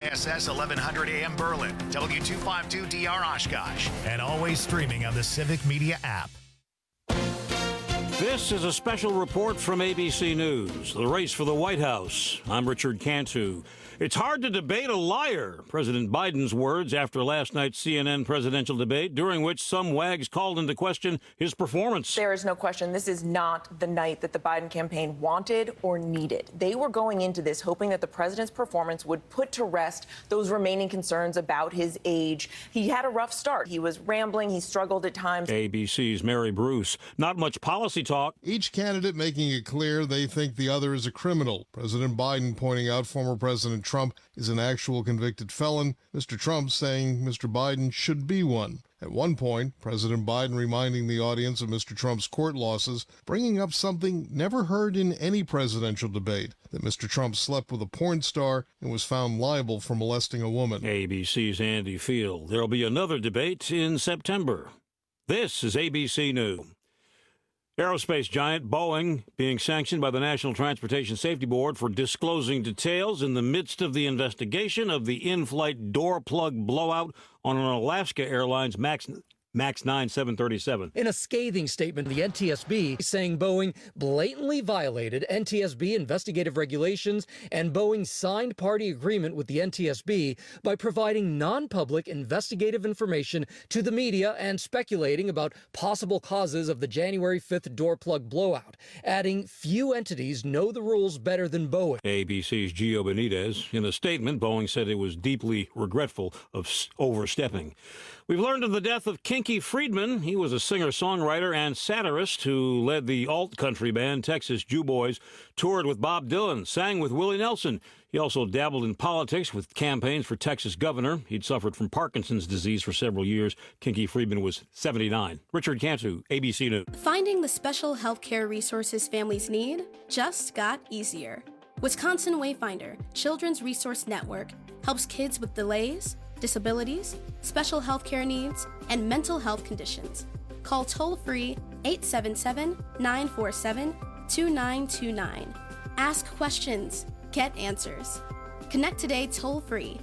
WISS 1100 AM Berlin, W252DR Oshkosh, and always streaming on the Civic Media app. This is a special report from ABC News, the race for the White House. I'm Richard Cantu. It's hard to debate a liar, President Biden's words after last night's CNN presidential debate, during which some wags called into question his performance. There is no question this is not the night that the Biden campaign wanted or needed. They were going into this hoping that the president's performance would put to rest those remaining concerns about his age. He had a rough start. He was rambling. He struggled at times. ABC's Mary Bruce. Not much policy talk. Each candidate making it clear they think the other is a criminal. President Biden pointing out former President Trump is an actual convicted felon. Mr. Trump saying Mr. Biden should be one. At one point, President Biden reminding the audience of Mr. Trump's court losses, bringing up something never heard in any presidential debate, that Mr. Trump slept with a porn star and was found liable for molesting a woman. ABC's Andy Field. There'll be another debate in September. This is ABC News. Aerospace giant Boeing being sanctioned by the National Transportation Safety Board for disclosing details in the midst of the investigation of the in-flight door plug blowout on an Alaska Airlines MAX 9 737. In a scathing statement, the NTSB saying Boeing blatantly violated NTSB investigative regulations and Boeing's signed party agreement with the NTSB by providing non-public investigative information to the media and speculating about possible causes of the January 5th door plug blowout, adding few entities know the rules better than Boeing. ABC's Gio Benitez. In a statement, Boeing said it was deeply regretful of overstepping. We've learned of the death of Kinky Friedman. He was a singer-songwriter and satirist who led the alt-country band Texas Jew Boys, toured with Bob Dylan, sang with Willie Nelson. He also dabbled in politics with campaigns for Texas governor. He'd suffered from Parkinson's disease for several years. Kinky Friedman was 79. Richard Cantu, ABC News. Finding the special health care resources families need just got easier. Wisconsin Wayfinder, Children's Resource Network, helps kids with delays, disabilities, special health care needs, and mental health conditions. Call toll-free 877-947-2929. Ask questions. Get answers. Connect today toll-free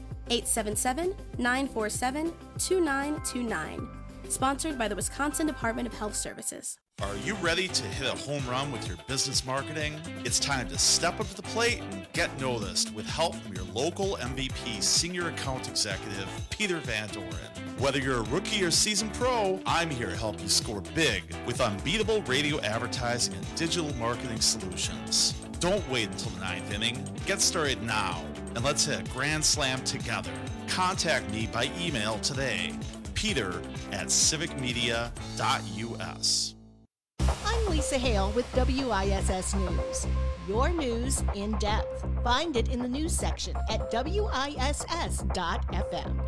877-947-2929. Sponsored by the Wisconsin Department of Health Services. Are you ready to hit a home run with your business marketing? It's time to step up to the plate and get noticed with help from your local MVP Senior Account Executive, Peter Van Doren. Whether you're a rookie or seasoned pro, I'm here to help you score big with unbeatable radio advertising and digital marketing solutions. Don't wait until the ninth inning. Get started now, and let's hit a grand slam together. Contact me by email today, peter@civicmedia.us. I'm Lisa Hale with WISS News. Your news in depth. Find it in the news section at WISS.FM.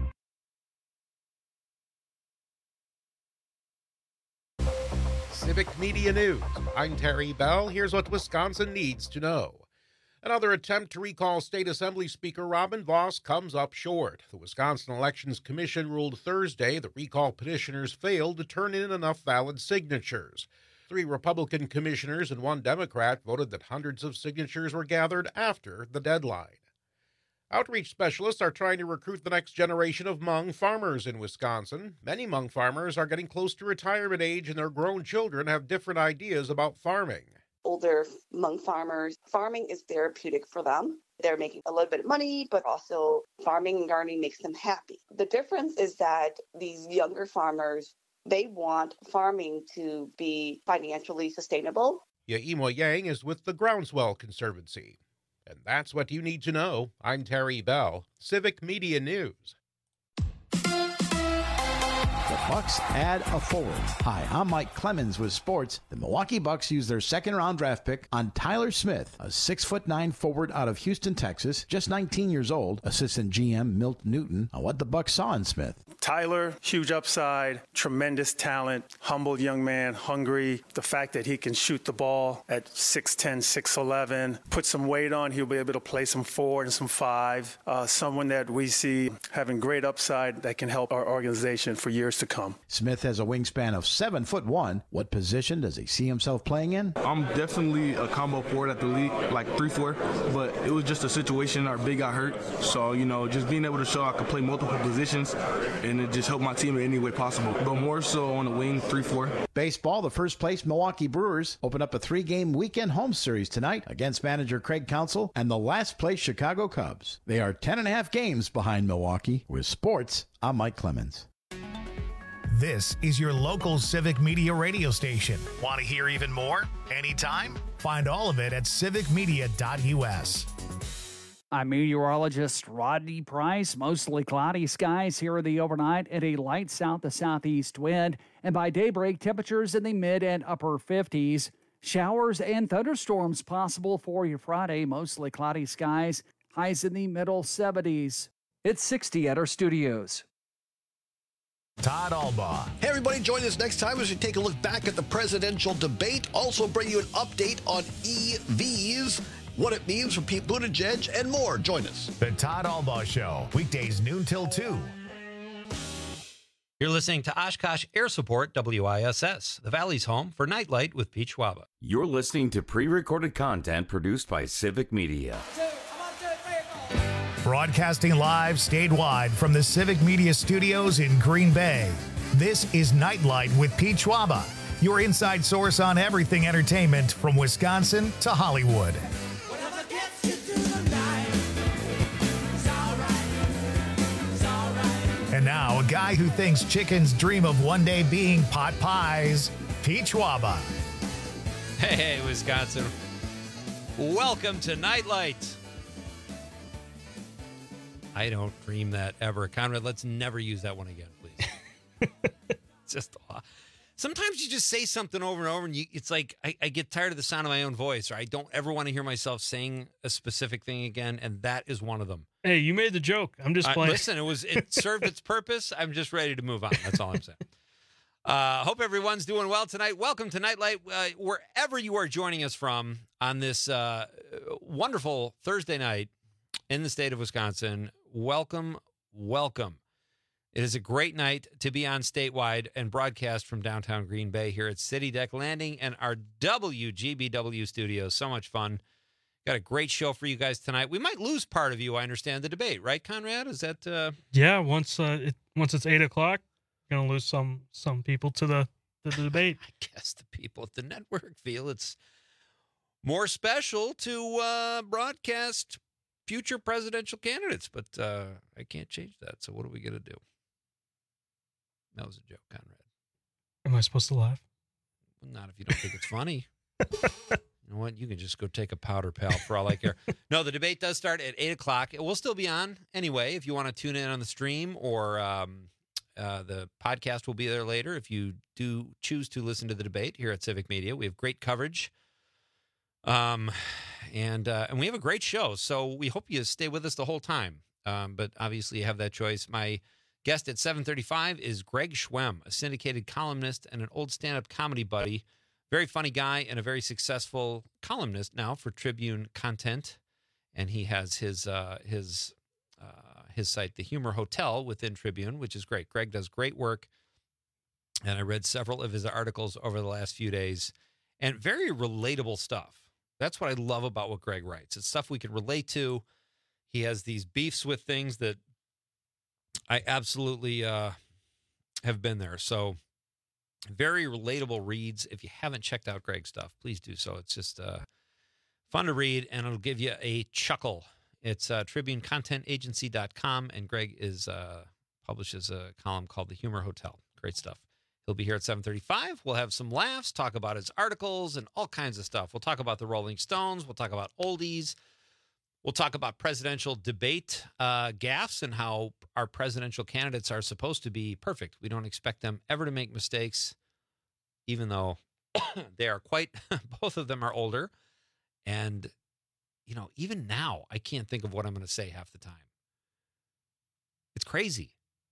Civic Media News. I'm Terry Bell. Here's what Wisconsin needs to know. Another attempt to recall State Assembly Speaker Robin Vos comes up short. The Wisconsin Elections Commission ruled Thursday the recall petitioners failed to turn in enough valid signatures. 3 Republican commissioners and 1 Democrat voted that hundreds of signatures were gathered after the deadline. Outreach specialists are trying to recruit the next generation of Hmong farmers in Wisconsin. Many Hmong farmers are getting close to retirement age, and their grown children have different ideas about farming. Older Hmong farmers, farming is therapeutic for them. They're making a little bit of money, but also farming and gardening makes them happy. The difference is that these younger farmers, they want farming to be financially sustainable. Yaimo Yang is with the Groundswell Conservancy. And that's what you need to know. I'm Terry Bell, Civic Media News. The Bucks add a forward. Hi, I'm Mike Clemens with sports. The Milwaukee Bucks use their second-round draft pick on Tyler Smith, a 6'9" forward out of Houston, Texas, just 19 years old. Assistant GM Milt Newton on what the Bucks saw in Smith. Tyler, huge upside, tremendous talent, humble young man, hungry. The fact that he can shoot the ball at 6'10", 6'11", put some weight on, he'll be able to play some 4 and some 5. Someone that we see having great upside that can help our organization for years to come. Smith has a wingspan of 7'1". What position does he see himself playing in? I'm definitely a combo forward at the league, like 3-4, but it was just a situation our big got hurt. So, just being able to show I could play multiple positions and it just helped my team in any way possible. But more so on the wing, 3-4. Baseball, the first-place Milwaukee Brewers open up a 3-game weekend home series tonight against manager Craig Counsell and the last-place Chicago Cubs. They are 10.5 games behind Milwaukee. With sports, I'm Mike Clemens. This is your local Civic Media radio station. Want to hear even more? Anytime? Find all of it at civicmedia.us. I'm meteorologist Rodney Price. Mostly cloudy skies here in the overnight and a light south to southeast wind. And by daybreak, temperatures in the mid and upper 50s. Showers and thunderstorms possible for your Friday. Mostly cloudy skies. Highs in the middle 70s. It's 60 at our studios. Todd Albaugh. Hey, everybody, join us next time as we take a look back at the presidential debate. Also bring you an update on EVs, what it means for Pete Buttigieg, and more. Join us. The Todd Albaugh Show, weekdays noon till 2. You're listening to Oshkosh Air Support, WISS, the Valley's home for Nightlight with Pete Schwaba. You're listening to pre-recorded content produced by Civic Media. Broadcasting live statewide from the Civic Media Studios in Green Bay. This is Nightlight with Pete Schwaba, your inside source on everything entertainment from Wisconsin to Hollywood. And now, a guy who thinks chickens dream of one day being pot pies, Pete Schwaba. Hey, Wisconsin. Welcome to Nightlight. I don't dream that ever. Conrad, let's never use that one again, please. It's just sometimes you just say something over and over, and it's like I get tired of the sound of my own voice, or I don't ever want to hear myself saying a specific thing again, and that is one of them. Hey, you made the joke. I'm just playing. Listen, it served its purpose. I'm just ready to move on. That's all I'm saying. Hope everyone's doing well tonight. Welcome to Nightlight, wherever you are joining us from on this wonderful Thursday night in the state of Wisconsin. Welcome, welcome. It is a great night to be on statewide and broadcast from downtown Green Bay here at City Deck Landing and our WGBW studios. So much fun. Got a great show for you guys tonight. We might lose part of you, I understand, the debate, right, Conrad? Is that... Yeah, once it's 8 o'clock, going to lose some people to the debate. I guess the people at the network feel it's more special to broadcast future presidential candidates, but I can't change that. So what are we going to do? That was a joke, Conrad. Am I supposed to laugh? Well, not if you don't think it's funny. You know what? You can just go take a powder, pal, for all I care. No, the debate does start at 8 o'clock. It will still be on anyway if you want to tune in on the stream, or the podcast will be there later if you do choose to listen to the debate here at Civic Media. We have great coverage. And we have a great show, so we hope you stay with us the whole time. But obviously you have that choice. My guest at 7:35 is Greg Schwemm, a syndicated columnist and an old stand-up comedy buddy. Very funny guy and a very successful columnist now for Tribune Content. And he has his site, The Humor Hotel, within Tribune, which is great. Greg does great work. And I read several of his articles over the last few days, and very relatable stuff. That's what I love about what Greg writes. It's stuff we can relate to. He has these beefs with things that I absolutely have been there. So very relatable reads. If you haven't checked out Greg's stuff, please do so. It's just fun to read, and it'll give you a chuckle. It's tribunecontentagency.com, and Greg publishes a column called The Humor Hotel. Great stuff. He'll be here at 7:35. We'll have some laughs, talk about his articles, and all kinds of stuff. We'll talk about the Rolling Stones. We'll talk about oldies. We'll talk about presidential debate gaffes and how our presidential candidates are supposed to be perfect. We don't expect them ever to make mistakes, even though they are both of them are older. And, even now, I can't think of what I'm going to say half the time. It's crazy.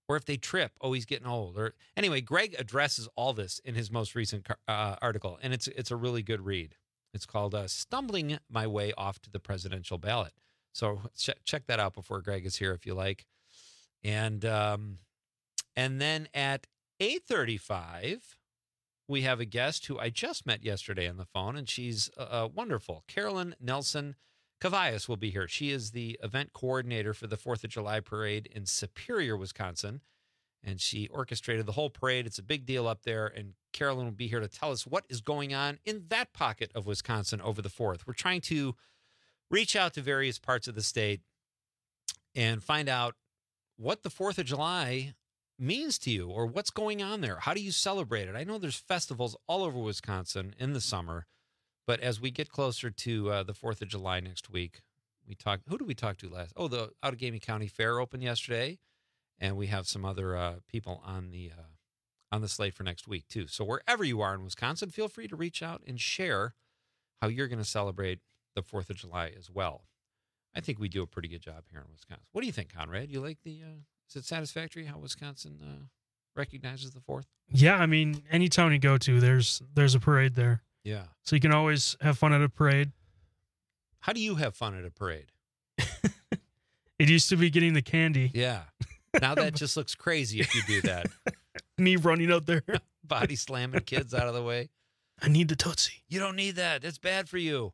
Or if they trip, oh, he's getting old. Or anyway, Greg addresses all this in his most recent article, and it's a really good read. It's called "Stumbling My Way Off to the Presidential Ballot." So check that out before Greg is here, if you like. And then at 8:35, we have a guest who I just met yesterday on the phone, and she's wonderful. Carolyn Nelson Cavaias will be here. She is the event coordinator for the 4th of July parade in Superior, Wisconsin, and she orchestrated the whole parade. It's a big deal up there, and Carolyn will be here to tell us what is going on in that pocket of Wisconsin over the 4th. We're trying to reach out to various parts of the state and find out what the 4th of July means to you or what's going on there. How do you celebrate it? I know there's festivals all over Wisconsin in the summer, but as we get closer to the 4th of July next week, who did we talk to last? Oh, the Outagamie County Fair opened yesterday, and we have some other people on the slate for next week too. So wherever you are in Wisconsin, feel free to reach out and share how you're going to celebrate the 4th of July as well. I think we do a pretty good job here in Wisconsin. What do you think, Conrad? You like is it satisfactory how Wisconsin recognizes the 4th? Yeah, I mean, any town you go to, there's a parade there. Yeah. So you can always have fun at a parade. How do you have fun at a parade? It used to be getting the candy. Yeah. Now that just looks crazy if you do that. Me running out there. Body slamming kids out of the way. I need the Tootsie. You don't need that. That's bad for you.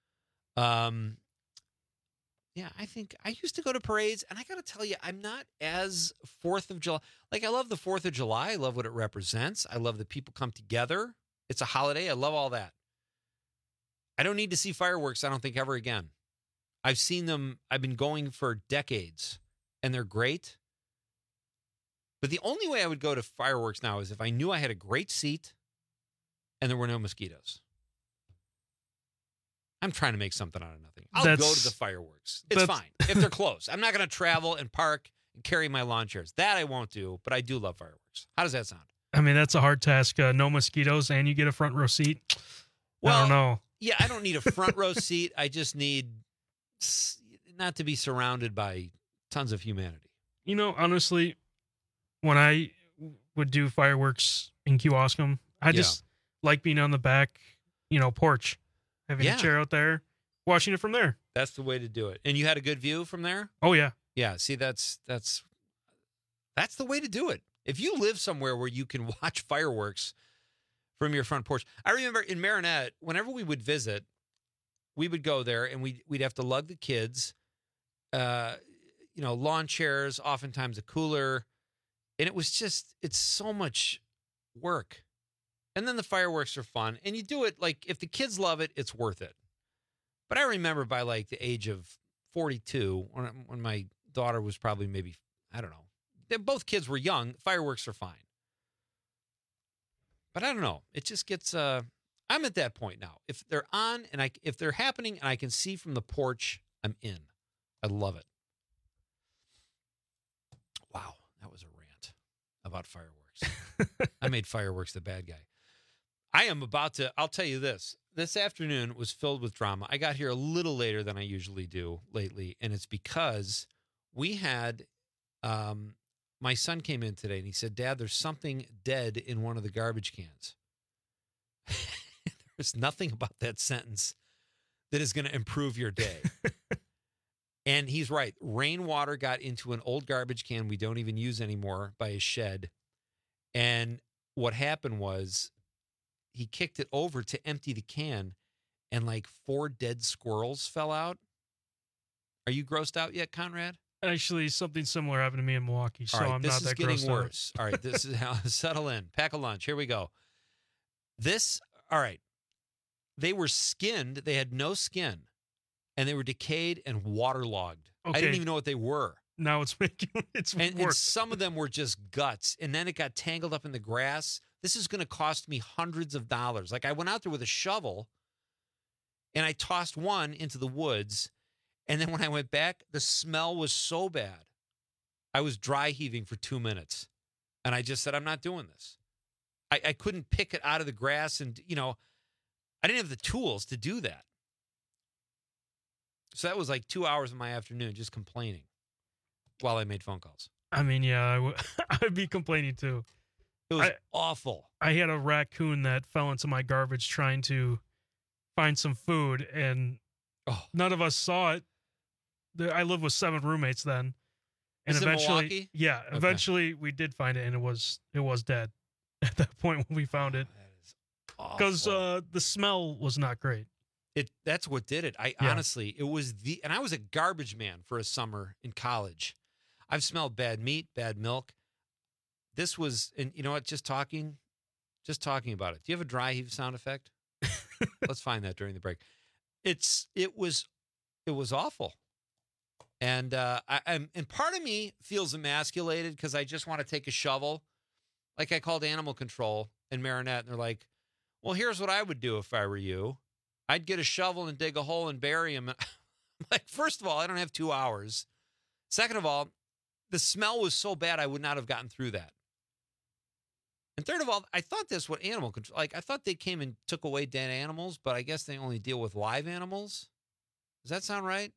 Yeah, I think I used to go to parades, and I got to tell you, I'm not as 4th of July. Like, I love the 4th of July. I love what it represents. I love that people come together. It's a holiday. I love all that. I don't need to see fireworks, I don't think, ever again. I've seen them. I've been going for decades, and they're great. But the only way I would go to fireworks now is if I knew I had a great seat and there were no mosquitoes. I'm trying to make something out of nothing. I'll go to the fireworks. It's fine if they're close. I'm not going to travel and park and carry my lawn chairs. That I won't do, but I do love fireworks. How does that sound? I mean, that's a hard task. No mosquitoes, and you get a front row seat. Well, I don't know. Yeah, I don't need a front row seat. I just need not to be surrounded by tons of humanity. You know, honestly, when I would do fireworks in Kewaskum, I just like being on the back, porch, having a chair out there, watching it from there. That's the way to do it. And you had a good view from there? Oh, yeah. Yeah, see, that's the way to do it. If you live somewhere where you can watch fireworks from your front porch. I remember in Marinette, whenever we would visit, we would go there and we'd have to lug the kids, lawn chairs, oftentimes a cooler. And it's so much work. And then the fireworks are fun. And you do it, like, if the kids love it, it's worth it. But I remember by, like, the age of 42, when my daughter was probably maybe, I don't know. Both kids were young. Fireworks are fine. But I don't know. It just gets, I'm at that point now. If they're on and if they're happening and I can see from the porch, I'm in. I love it. Wow. That was a rant about fireworks. I made fireworks the bad guy. I'll tell you this. This afternoon was filled with drama. I got here a little later than I usually do lately, and it's because we had, my son came in today, and he said, Dad, there's something dead in one of the garbage cans. There's nothing about that sentence that is going to improve your day. And he's right. Rainwater got into an old garbage can we don't even use anymore by a shed. And what happened was he kicked it over to empty the can, and like 4 dead squirrels fell out. Are you grossed out yet, Conrad? Actually, something similar happened to me in Milwaukee, so right, I'm not that grossed out. This is getting worse. All right, this is how, settle in. Pack a lunch. Here we go. All right. They were skinned. They had no skin, and they were decayed and waterlogged. Okay. I didn't even know what they were. Now it's making it's worse. And some of them were just guts, and then it got tangled up in the grass. This is going to cost me hundreds of dollars. Like, I went out there with a shovel, and I tossed one into the woods, and then when I went back, the smell was so bad. I was dry heaving for 2 minutes, and I just said, I'm not doing this. I couldn't pick it out of the grass, and, I didn't have the tools to do that. So that was like 2 hours of my afternoon just complaining while I made phone calls. I mean, yeah, I'd be complaining too. It was awful. I had a raccoon that fell into my garbage trying to find some food, and none of us saw it. I lived with 7 roommates then, and Is it eventually, Milwaukee? eventually we did find it, and it was dead at that point when we found it. Because the smell was not great. That's what did it. Honestly, it was and I was a garbage man for a summer in college. I've smelled bad meat, bad milk. This was, and you know what? Just talking about it. Do you have a dry heave sound effect? Let's find that during the break. It was awful, and and part of me feels emasculated because I just want to take a shovel. Like I called animal control in Marinette, and they're like, "Well, here's what I would do if I were you. I'd get a shovel and dig a hole and bury him." Like, first of all, I don't have 2 hours. Second of all, the smell was so bad I would not have gotten through that. And third of all, I thought this what animal control, like I thought they came and took away dead animals, but I guess they only deal with live animals. Does that sound right?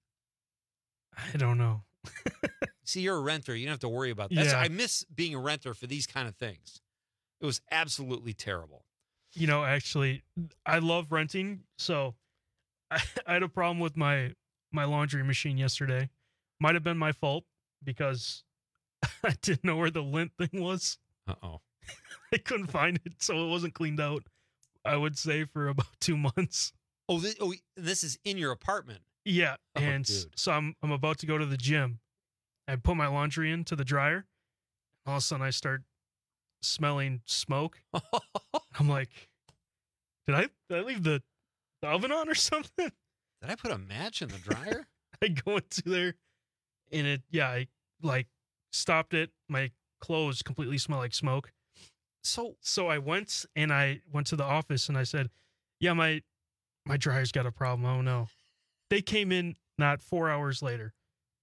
I don't know. See, you're a renter. You don't have to worry about that. Yeah. I miss being a renter for these kind of things. It was absolutely terrible. You know, actually, I love renting, so I had a problem with my laundry machine yesterday. Might have been my fault because I didn't know where the lint thing was. Uh-oh. I couldn't find it, so it wasn't cleaned out, I would say, for about 2 months. Oh, this is in your apartment. Yeah, Oh, and dude. so I'm about to go to the gym. I put my laundry into the dryer. All of a sudden, I start smelling smoke. I'm like, did I leave the oven on or something? Did I put a match in the dryer? I go into there, and I like stopped it. My clothes completely smell like smoke. So I went to the office and I said, "Yeah, my dryer's got a problem. Oh no." They came in not 4 hours later.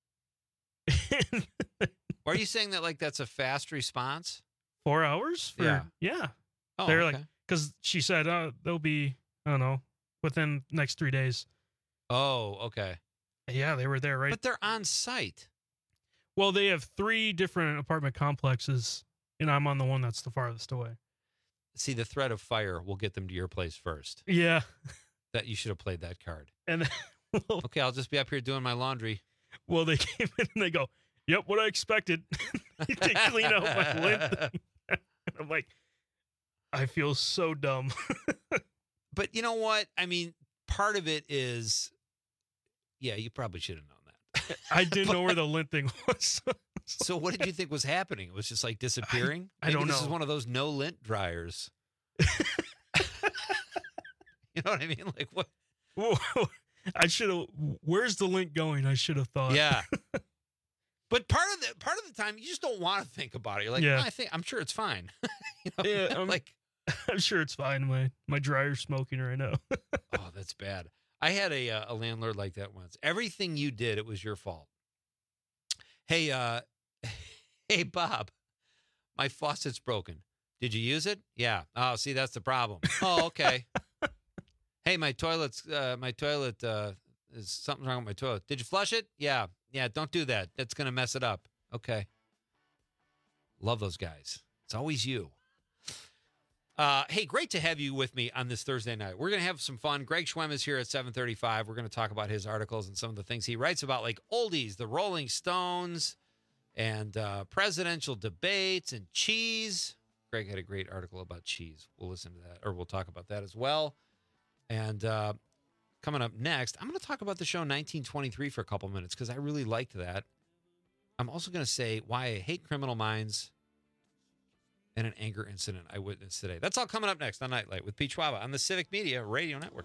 Are you saying that like that's a fast response? 4 hours? Yeah. Oh, They're okay. like, because she said they'll be, I don't know, within the next 3 days. Oh, okay. Yeah, they were there, right? But they're on site. Well, they have 3 different apartment complexes, and I'm on the one that's the farthest away. See, the threat of fire will get them to your place first. Yeah. That you should have played that card. And okay, I'll just be up here doing my laundry. Well, they came in and they go, "Yep, what I expected." They clean out my lint thing. I'm like, I feel so dumb. But you know what? I mean, part of it is, yeah, you probably should have known that. I didn't know where the lint thing was. So what did you think was happening? It was just like disappearing? I don't Maybe this know. is one of those no lint dryers. You know what I mean? Like what? Whoa. I should have. Where's the lint going? I should have thought. Yeah. But part of the time, you just don't want to think about it. You're like, Yeah. "No, I'm sure it's fine." You know? Yeah, like, I'm sure it's fine. My dryer's smoking right now. oh, that's bad. I had a landlord like that once. Everything you did, it was your fault. Hey, hey, Bob, my faucet's broken. Did you use it? Yeah. Oh, see, that's the problem. Oh, okay. Hey, my toilet is something wrong with my toilet. Did you flush it? Yeah. Yeah, don't do that. That's going to mess it up. Okay. Love those guys. It's always you. Hey, great to have you with me on this Thursday night. We're going to have some fun. Greg Schwemm is here at 7:35. We're going to talk about his articles and some of the things he writes about, like oldies, the Rolling Stones, and presidential debates and cheese. Greg had a great article about cheese. We'll listen to that, or we'll talk about that as well. And coming up next, I'm going to talk about the show 1923 for a couple minutes because I really liked that. I'm also going to say why I hate Criminal Minds and an anger incident I witnessed today. That's all coming up next on Nightlight with Pete Schwaba on the Civic Media Radio Network.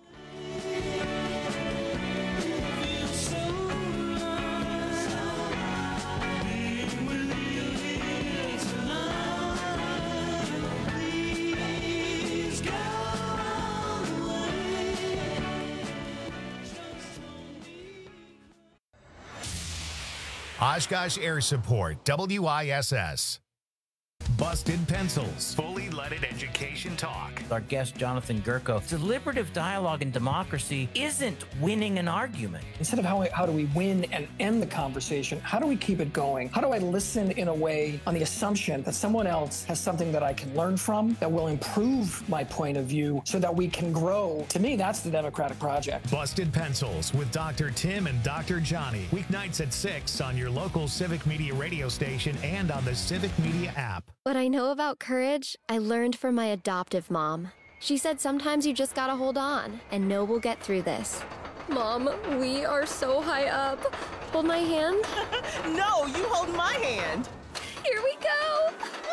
Oshkosh Air Support, WISS. Busted Pencils, fully leaded education talk. Our guest, Jonathan Gurko, deliberative dialogue in democracy isn't winning an argument. Instead of how do we win and end the conversation, how do we keep it going? How do I listen in a way on the assumption that someone else has something that I can learn from, that will improve my point of view so that we can grow? To me, that's the democratic project. Busted Pencils with Dr. Tim and Dr. Johnny. Weeknights at 6 on your local Civic Media radio station and on the Civic Media app. What I know about courage, I learned from my adoptive mom. She said sometimes you just gotta hold on and know we'll get through this. Mom, we are so high up. Hold my hand. No, you hold my hand. Here we go.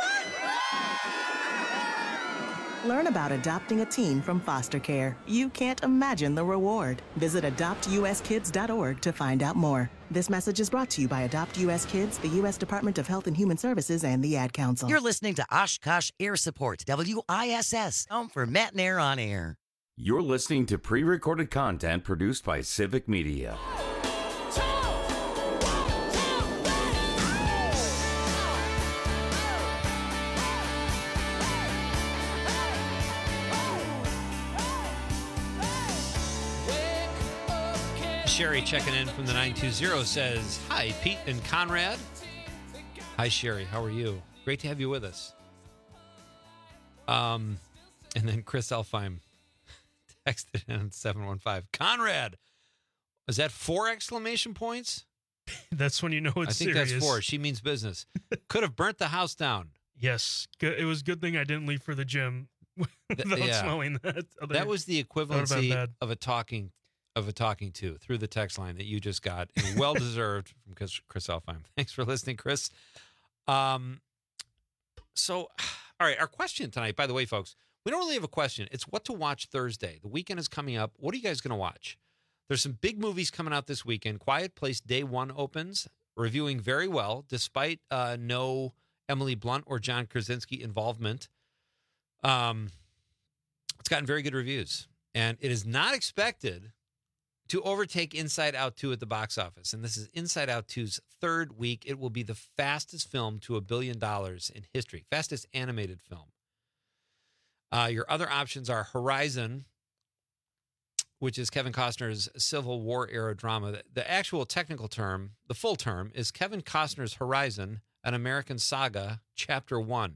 Learn about adopting a teen from foster care. You can't imagine the reward. Visit adoptuskids.org to find out more. This message is brought to you by Adopt U.S. Kids, the U.S. Department of Health and Human Services, and the Ad Council. You're listening to Oshkosh Air Support, WISS, home for Matt and Air on Air. You're listening to pre-recorded content produced by Civic Media. Sherry checking in from the 920 says, hi, Pete and Conrad. Hi, Sherry. How are you? Great to have you with us. And then Chris Elfheim texted in 715. Conrad, is that 4 exclamation points? That's when you know it's serious. I think that's 4. She means business. Could have burnt the house down. Yes. It was a good thing I didn't leave for the gym without smelling that. That was the equivalency of a talking to through the text line that you just got, and well deserved from Chris Elfheim. Thanks for listening, Chris. So, all right, our question tonight, by the way, folks, we don't really have a question. It's what to watch Thursday. The weekend is coming up. What are you guys going to watch? There's some big movies coming out this weekend. Quiet Place Day 1 opens, reviewing very well, despite no Emily Blunt or John Krasinski involvement. It's gotten very good reviews, and it is not expected to overtake Inside Out 2 at the box office. And this is Inside Out 2's 3rd week. It will be the fastest film to $1 billion in history, fastest animated film. Your other options are Horizon, which is Kevin Costner's Civil War era drama. The actual technical term, the full term, is Kevin Costner's Horizon, An American Saga, Chapter 1.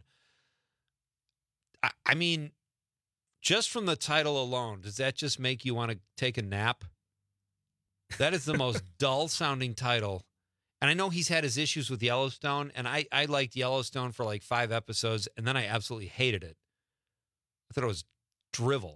I mean, just from the title alone, does that just make you want to take a nap? That is the most dull-sounding title. And I know he's had his issues with Yellowstone, and I liked Yellowstone for like 5 episodes, and then I absolutely hated it. I thought it was drivel.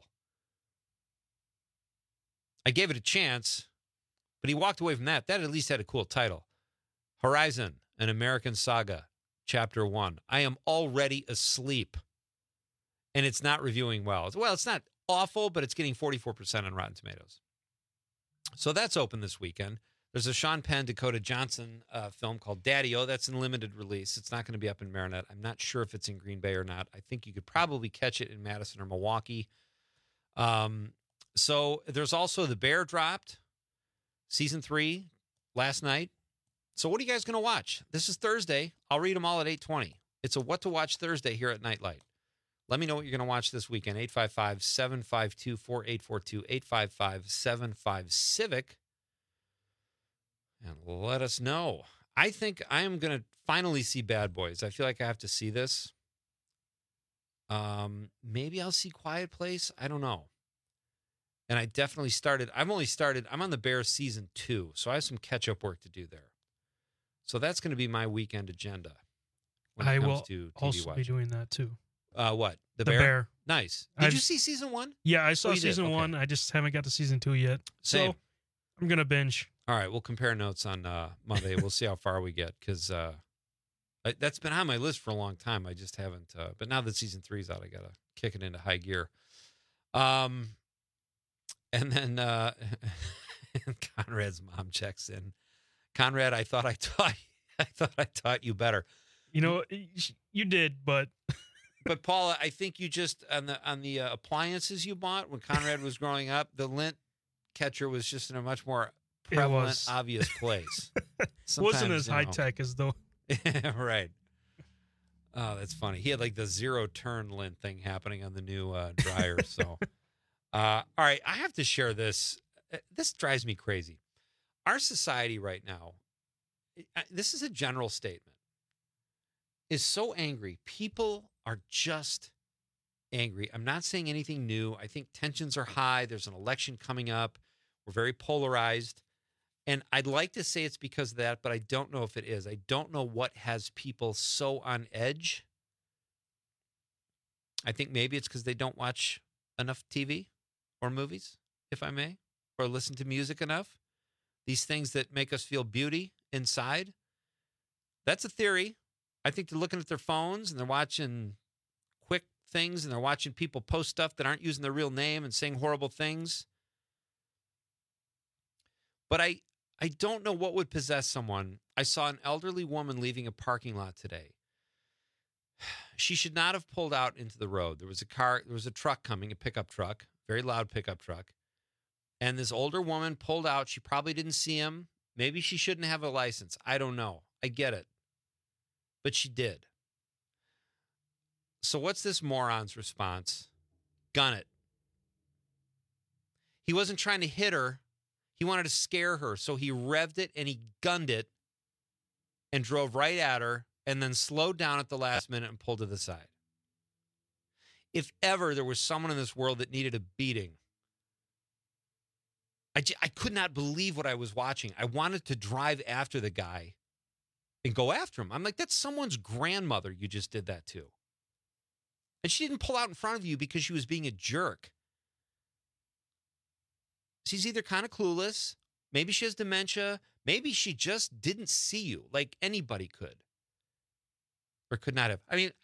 I gave it a chance, but he walked away from that. That at least had a cool title. Horizon, An American Saga, Chapter 1. I am already asleep, and it's not reviewing well. Well, it's not awful, but it's getting 44% on Rotten Tomatoes. So that's open this weekend. There's a Sean Penn, Dakota Johnson film called Daddy-O. That's in limited release. It's not going to be up in Marinette. I'm not sure if it's in Green Bay or not. I think you could probably catch it in Madison or Milwaukee. So there's also The Bear dropped, season 3, last night. So what are you guys going to watch? This is Thursday. I'll read them all at 8:20. It's a What to Watch Thursday here at Nightlight. Let me know what you're going to watch this weekend. 855-752-4842, 855-75-CIVIC. And let us know. I think I am going to finally see Bad Boys. I feel like I have to see this. Maybe I'll see Quiet Place. I don't know. And I definitely started. I'm on the Bears season 2, so I have some catch-up work to do there. So that's going to be my weekend agenda. When it comes to TV also watching. Be doing that too. What? The Bear? Bear? Nice. Did you see season 1? Yeah, I saw you did? season Okay. 1. I just haven't got to season 2 yet. Same. So I'm going to binge. All right, we'll compare notes on Monday. We'll see how far we get, because that's been on my list for a long time. I just haven't. But now that season 3's out, I got to kick it into high gear. And then Conrad's mom checks in. Conrad, I thought I taught you better. You know, you did, but But Paula, I think you just on the appliances you bought when Conrad was growing up, the lint catcher was just in a much more prevalent, obvious place. Wasn't as high tech as though. Right. Oh, that's funny. He had like the zero turn lint thing happening on the new dryer. So, all right, I have to share this. This drives me crazy. Our society right now, this is a general statement, is so angry. People are just angry. I'm not saying anything new. I think tensions are high. There's an election coming up. We're very polarized. And I'd like to say it's because of that, but I don't know if it is. I don't know what has people so on edge. I think maybe it's because they don't watch enough TV or movies, if I may, or listen to music enough. These things that make us feel beauty inside. That's a theory. I think they're looking at their phones and they're watching quick things and they're watching people post stuff that aren't using their real name and saying horrible things. But I don't know what would possess someone. I saw an elderly woman leaving a parking lot today. She should not have pulled out into the road. There was a truck coming, a pickup truck, very loud pickup truck. And this older woman pulled out. She probably didn't see him. Maybe she shouldn't have a license. I don't know. I get it. But she did. So what's this moron's response? Gun it. He wasn't trying to hit her. He wanted to scare her, so he revved it and he gunned it and drove right at her and then slowed down at the last minute and pulled to the side. If ever there was someone in this world that needed a beating, I could not believe what I was watching. I wanted to drive after the guy and go after him. I'm like, that's someone's grandmother you just did that to. And she didn't pull out in front of you because she was being a jerk. She's either kind of clueless, maybe she has dementia, maybe she just didn't see you like anybody could or could not have. I mean,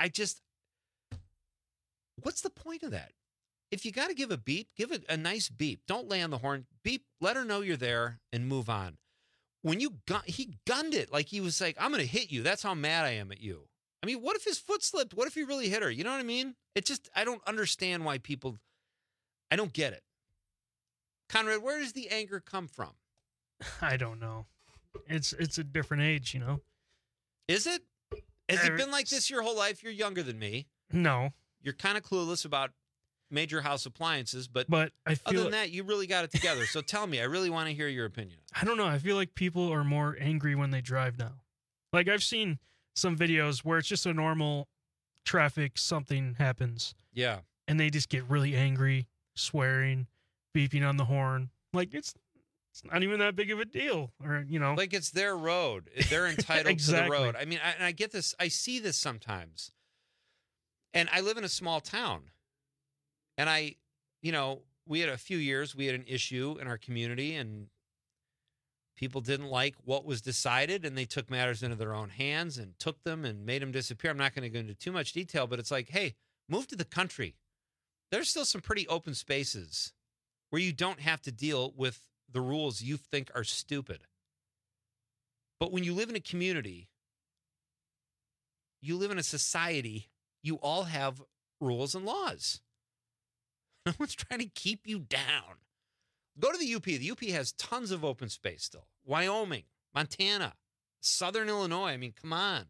what's the point of that? If you got to give a beep, give it a nice beep. Don't lay on the horn. Beep, let her know you're there and move on. When he gunned it like he was like, I'm going to hit you. That's how mad I am at you. I mean, what if his foot slipped? What if he really hit her? You know what I mean? I don't understand why people, I don't get it. Conrad, where does the anger come from? I don't know. It's a different age, you know. Is it? Has it been like this your whole life? You're younger than me. No. You're kind of clueless about major house appliances, but I feel other than that, you really got it together. So tell me, I really want to hear your opinion. I don't know. I feel like people are more angry when they drive now. Like I've seen some videos where it's just a normal traffic, something happens. Yeah. And they just get really angry, swearing, beeping on the horn. Like it's not even that big of a deal, or you know, like it's their road. They're entitled exactly. to the road. I mean, I get this. I see this sometimes, and I live in a small town, and we had a few years. We had an issue in our community, and people didn't like what was decided, and they took matters into their own hands and took them and made them disappear. I'm not going to go into too much detail, but it's like, hey, move to the country. There's still some pretty open spaces where you don't have to deal with the rules you think are stupid. But when you live in a community, you live in a society, you all have rules and laws. No one's trying to keep you down. Go to the UP. The UP has tons of open space still. Wyoming, Montana, Southern Illinois. I mean, come on.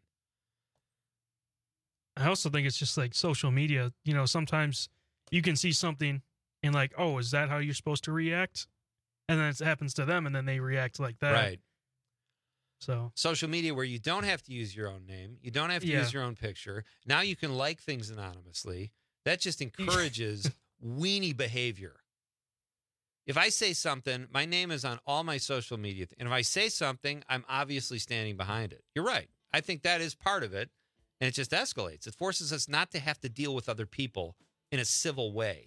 I also think it's just like social media. You know, sometimes you can see something and like, oh, is that how you're supposed to react? And then it happens to them, and then they react like that. Right. So social media where you don't have to use your own name. You don't have to use your own picture. Now you can like things anonymously. That just encourages weenie behavior. If I say something, my name is on all my social media. And if I say something, I'm obviously standing behind it. You're right. I think that is part of it. And it just escalates. It forces us not to have to deal with other people in a civil way.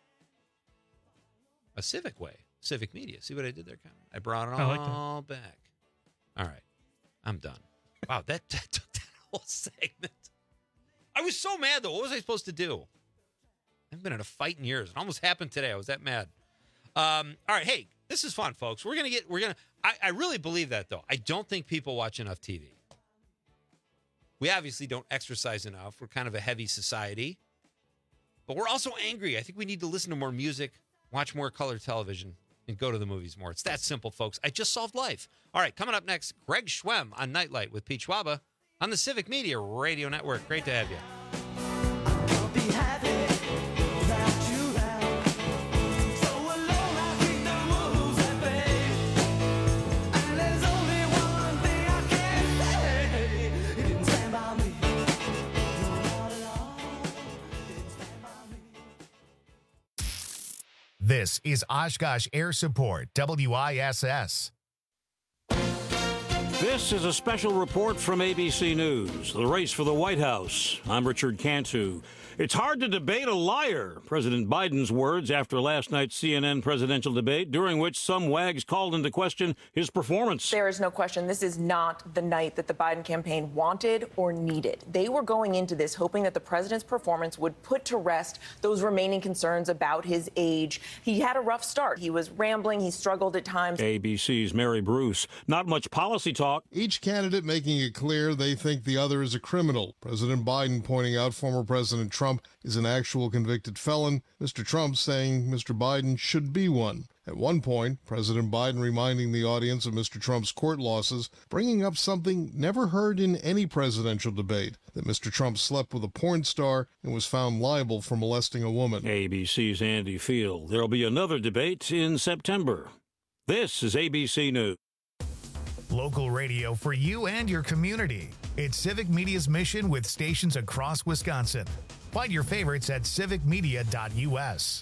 A civic way. Civic media. See what I did there, Conrad? I brought it all back. All right. I'm done. Wow, that took that whole segment. I was so mad, though. What was I supposed to do? I haven't been in a fight in years. It almost happened today. I was that mad. All right. Hey, this is fun, folks. I really believe that, though. I don't think people watch enough TV. We obviously don't exercise enough. We're kind of a heavy society. But we're also angry. I think we need to listen to more music, watch more color television, and go to the movies more. It's that simple, folks. I just solved life. All right, coming up next, Greg Schwem on Nightlight with Pete Schwaba. on the Civic Media Radio Network. Great to have you. This is Oshkosh Air Support, WISS. This is a special report from ABC News. The race for the White House. I'm Richard Cantu. It's hard to debate a liar, President Biden's words after last night's CNN presidential debate, during which some wags called into question his performance. There is no question this is not the night that the Biden campaign wanted or needed. They were going into this hoping that the president's performance would put to rest those remaining concerns about his age. He had a rough start. He was rambling. He struggled at times. ABC's Mary Bruce. Not much policy talk. Each candidate making it clear they think the other is a criminal. President Biden pointing out former President Trump is an actual convicted felon. Mr. Trump saying Mr. Biden should be one. At one point, President Biden reminding the audience of Mr. Trump's court losses, bringing up something never heard in any presidential debate, that Mr. Trump slept with a porn star and was found liable for molesting a woman. ABC's Andy Field. There'll be another debate in September. This is ABC News. Local radio for you and your community. It's Civic Media's mission with stations across Wisconsin. Find your favorites at civicmedia.us.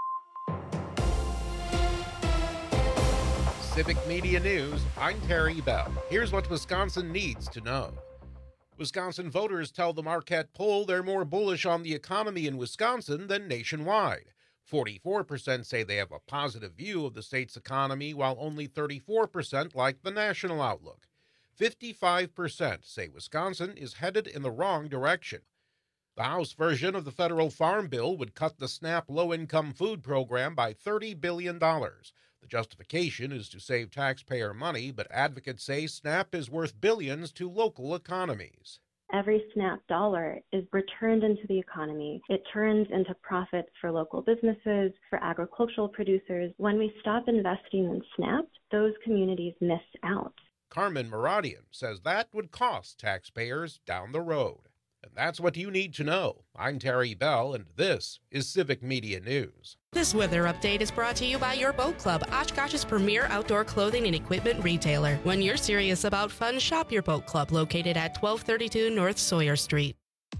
Civic Media News, I'm Terry Bell. Here's what Wisconsin needs to know. Wisconsin voters tell the Marquette poll they're more bullish on the economy in Wisconsin than nationwide. 44% say they have a positive view of the state's economy, while only 34% like the national outlook. 55% say Wisconsin is headed in the wrong direction. The House version of the federal farm bill would cut the SNAP low-income food program by $30 billion. The justification is to save taxpayer money, but advocates say SNAP is worth billions to local economies. Every SNAP dollar is returned into the economy. It turns into profits for local businesses, for agricultural producers. When we stop investing in SNAP, those communities miss out. Carmen Maradian says that would cost taxpayers down the road. And that's what you need to know. I'm Terry Bell, and this is Civic Media News. This weather update is brought to you by your Boat Club, Oshkosh's premier outdoor clothing and equipment retailer. When you're serious about fun, shop your Boat Club, located at 1232 North Sawyer Street.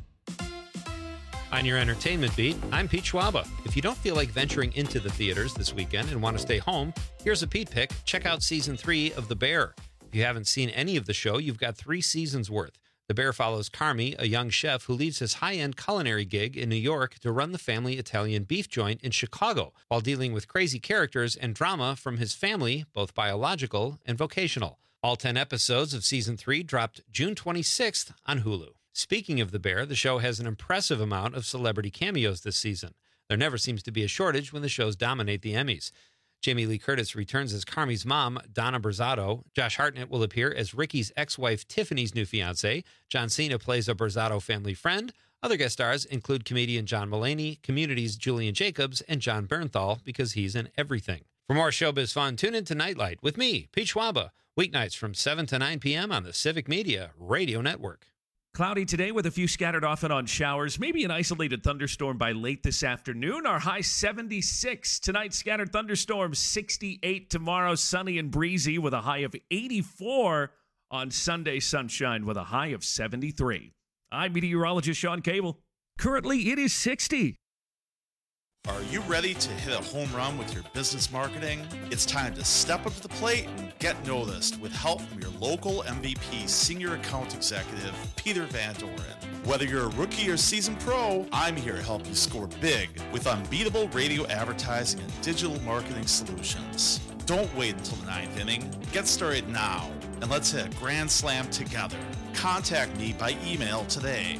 On your entertainment beat, I'm Pete Schwaba. If you don't feel like venturing into the theaters this weekend and want to stay home, here's a Pete pick. Check out Season 3 of The Bear. If you haven't seen any of the show, you've got 3 seasons worth. The Bear follows Carmi, a young chef who leaves his high-end culinary gig in New York to run the family Italian beef joint in Chicago, while dealing with crazy characters and drama from his family, both biological and vocational. All 10 episodes of Season 3 dropped June 26th on Hulu. Speaking of The Bear, the show has an impressive amount of celebrity cameos this season. There never seems to be a shortage when the shows dominate the Emmys. Jamie Lee Curtis returns as Carmi's mom, Donna Berzato. Josh Hartnett will appear as Ricky's ex-wife, Tiffany's new fiancé. John Cena plays a Berzato family friend. Other guest stars include comedian John Mulaney, Community's Julian Jacobs, and John Bernthal, because he's in everything. For more showbiz fun, tune in to Nightlight with me, Pete Schwaba, weeknights from 7 to 9 p.m. on the Civic Media Radio Network. Cloudy today with a few scattered off and on showers, maybe an isolated thunderstorm by late this afternoon. Our high 76 tonight, scattered thunderstorms 68 tomorrow, sunny and breezy with a high of 84 on Sunday, sunshine with a high of 73. I'm meteorologist Sean Cable. Currently, it is 60. Are you ready to hit a home run with your business marketing? It's time to step up to the plate and get noticed with help from your local MVP Senior Account Executive, Peter Van Doren. Whether you're a rookie or seasoned pro, I'm here to help you score big with unbeatable radio advertising and digital marketing solutions. Don't wait until the 9th inning. Get started now, and let's hit a grand slam together. Contact me by email today,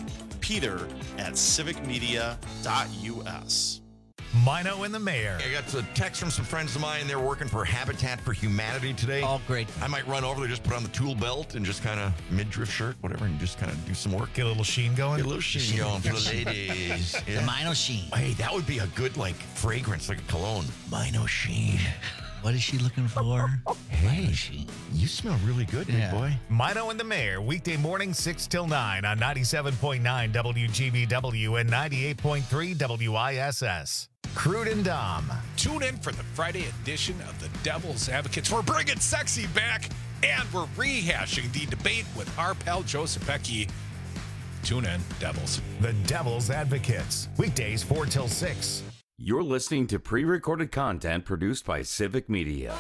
peter@civicmedia.us. Mino and the Mayor. I got a text from some friends of mine. They're working for Habitat for Humanity today. Oh, great. I might run over there, just put on the tool belt and just kind of midriff shirt, whatever, and just kind of do some work. Get a little sheen going. Get a little sheen going for the ladies. Yeah. The Mino Sheen. Hey, that would be a good, fragrance, like a cologne. Mino Sheen. What is she looking for? Hey, you smell really good, big boy. Mino and the Mayor, weekday morning 6 till 9 on 97.9 WGBW and 98.3 WISS. Crude and Dom. Tune in for the Friday edition of the Devil's Advocates. We're bringing sexy back, and we're rehashing the debate with our pal Joe Zepecki. Tune in, Devils. The Devil's Advocates, weekdays 4 till 6. You're listening to pre-recorded content produced by Civic Media.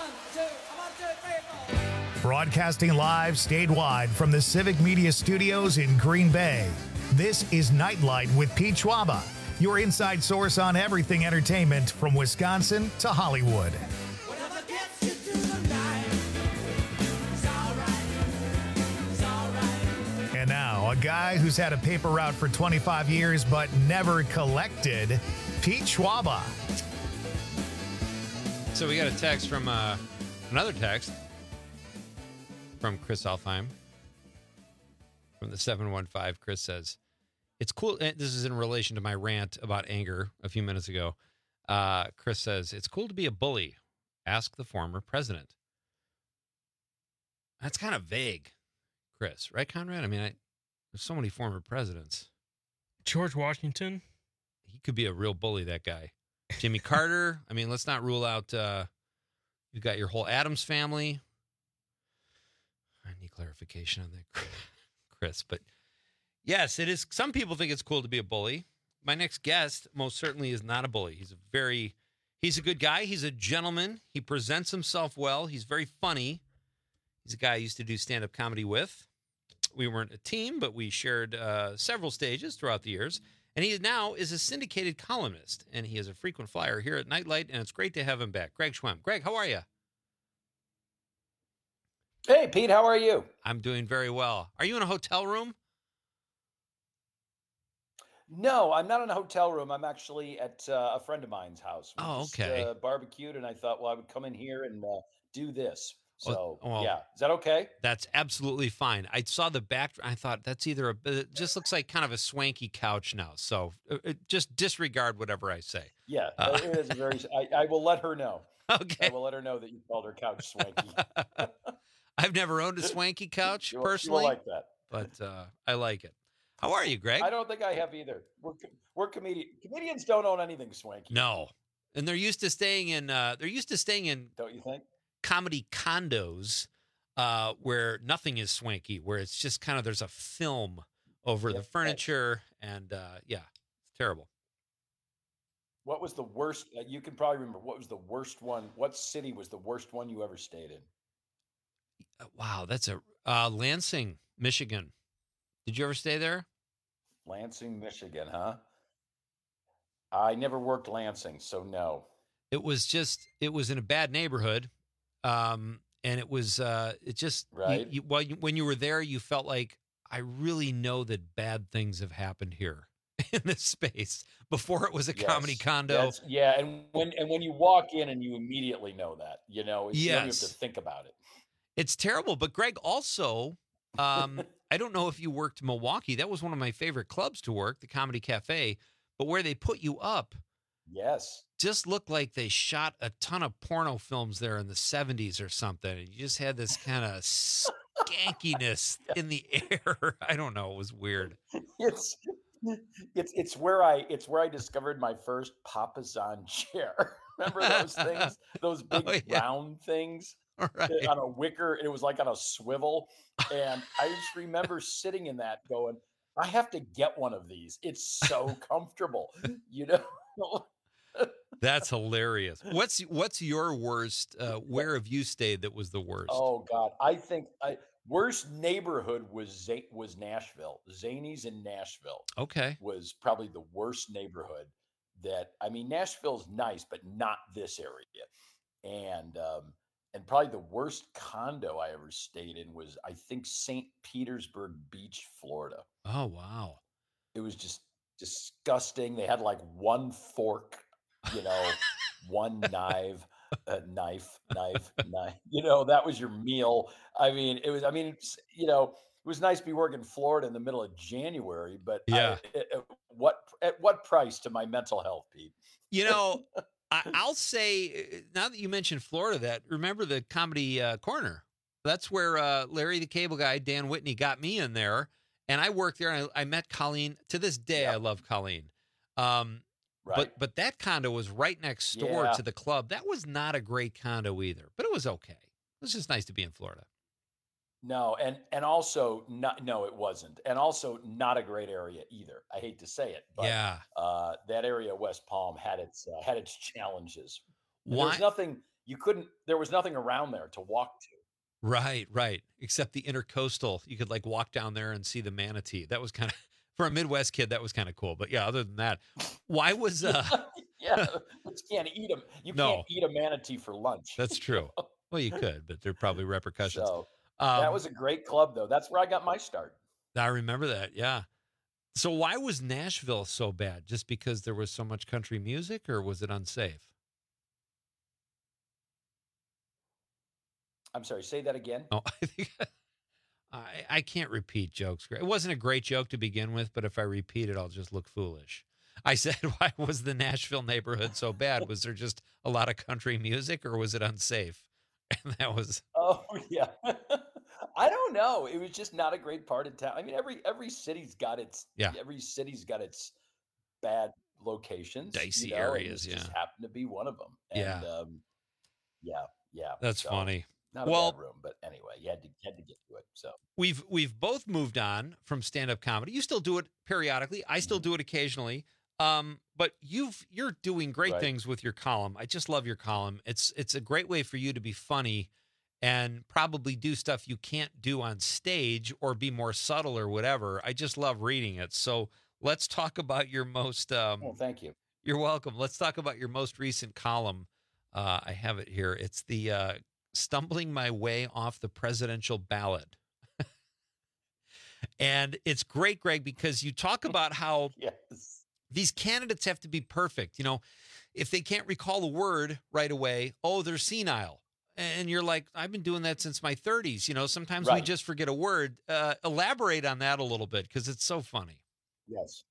Broadcasting live statewide from the Civic Media Studios in Green Bay. This is Nightlight with Pete Schwaba, your inside source on everything entertainment from Wisconsin to Hollywood. And now, a guy who's had a paper route for 25 years but never collected, Pete Schwaba. So we got a text from another text from Chris Alfheim from the 715. Chris says, it's cool. This is in relation to my rant about anger a few minutes ago. Chris says, it's cool to be a bully. Ask the former president. That's kind of vague, Chris. Right, Conrad? I mean, there's so many former presidents. George Washington. He could be a real bully, that guy. Jimmy Carter. I mean, let's not rule out, you've got your whole Adams family. I need clarification on that, Chris. But yes, it is. Some people think it's cool to be a bully. My next guest most certainly is not a bully. He's a good guy. He's a gentleman. He presents himself well. He's very funny. He's a guy I used to do stand-up comedy with. We weren't a team, but we shared several stages throughout the years. And he now is a syndicated columnist, and he is a frequent flyer here at Nightlight, and it's great to have him back. Greg Schwem. Greg, how are you? Hey, Pete, how are you? I'm doing very well. Are you in a hotel room? No, I'm not in a hotel room. I'm actually at a friend of mine's house. We okay. Barbecued, and I thought, well, I would come in here and do this. So, well, yeah. Is that okay? That's absolutely fine. I saw the back. I thought that's either it just looks like kind of a swanky couch now. So just disregard whatever I say. Yeah, it is a very. I will let her know. Okay. I will let her know that you called her couch swanky. I've never owned a swanky couch personally. She will like that. But I like it. How are you, Greg? I don't think I have either. We're comedians don't own anything swanky. No, and they're used to staying in. Don't you think? Comedy condos where nothing is swanky, where it's just kind of there's a film over the furniture, and it's terrible. What was the worst? You can probably remember. What was the worst one? What city was the worst one you ever stayed in? Wow, that's Lansing, Michigan. Did you ever stay there? Lansing, Michigan, huh? I never worked Lansing, so no. It was in a bad neighborhood. And it was, right. When you were there, you felt like, I really know that bad things have happened here in this space before it was a comedy condo. And when you walk in and you immediately know that, you don't have to think about it. It's terrible. But Greg, also, I don't know if you worked Milwaukee. That was one of my favorite clubs to work, the Comedy Cafe, but where they put you up. Yes. Just looked like they shot a ton of porno films there in the 70s or something. And you just had this kind of skankiness in the air. I don't know. It was weird. It's where I discovered my first Papasan chair. Remember those things? Those big round things on a wicker. It was like on a swivel. And I just remember sitting in that going, I have to get one of these. It's so comfortable, That's hilarious. What's your worst? Where have you stayed that was the worst? Oh God, I think worst neighborhood was Nashville. Zanies in Nashville. Okay, was probably the worst neighborhood. Nashville's nice, but not this area. And probably the worst condo I ever stayed in was, I think, St. Petersburg Beach, Florida. Oh that it was just disgusting. They had like one fork. One knife. That was your meal. It was nice to be working in Florida in the middle of January, but yeah. At what price to my mental health, Pete? I'll say, now that you mentioned Florida, remember the Comedy Corner. That's where Larry the Cable Guy, Dan Whitney, got me in there. And I worked there, and I met Colleen. To this day, I love Colleen. But that condo was right next door to the club. That was not a great condo either, but it was okay. It was just nice to be in Florida. No, and also no, it wasn't, and also not a great area either. I hate to say it, but that area of West Palm had its challenges. There was nothing there was nothing around there to walk to. Right. Except the Intercoastal, you could like walk down there and see the manatee. That was kind of, for a Midwest kid, that was kind of cool. But yeah, other than that, why was you can't eat them. You can't eat a manatee for lunch. That's true. Well, you could, but there are probably repercussions. So, that was a great club, though. That's where I got my start. I remember that, yeah. So why was Nashville so bad? Just because there was so much country music, or was it unsafe? I'm sorry, say that again. Oh, I can't repeat jokes. It wasn't a great joke to begin with, but if I repeat it, I'll just look foolish. I said, why was the Nashville neighborhood so bad? Was there just a lot of country music, or was it unsafe? And that was... Oh, yeah. I don't know. It was just not a great part of town. I mean, every city's got its bad locations, dicey areas. Just happened to be one of them. And, yeah. That's funny. Not a bad room, but anyway, you had to get to it. So we've both moved on from stand-up comedy. You still do it periodically. I still do it occasionally. But you're doing great things with your column. I just love your column. It's a great way for you to be funny and probably do stuff you can't do on stage or be more subtle or whatever. I just love reading it. So let's talk about your most... well, thank you. You're welcome. Let's talk about your most recent column. I have it here. It's the Stumbling My Way Off the Presidential Ballot. And it's great, Greg, because you talk about how these candidates have to be perfect. You know, if they can't recall a word right away, they're senile. And you're like, I've been doing that since my 30s. You know, sometimes we just forget a word. Elaborate on that a little bit, because it's so funny. Yes.